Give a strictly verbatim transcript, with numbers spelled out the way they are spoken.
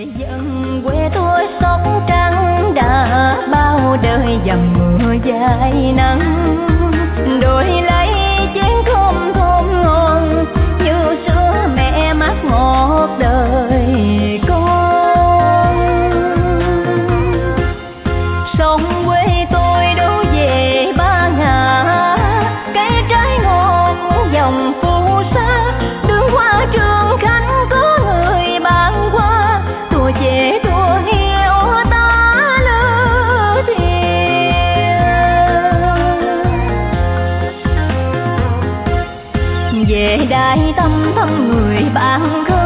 Dân quê tôi sóc trắng đã bao đời dầm mưa dài nắng, đổi lấy chén cơm thơm ngon như sữa mẹ mát một đời con. Sông quê tôi đổ về ba ngả, cây trái ngọt dòng phù sa, đường qua trường khánh có người bạn qua, tua về tua heo tá lơ thiêng. Về đại tâm thăm người bạn khơi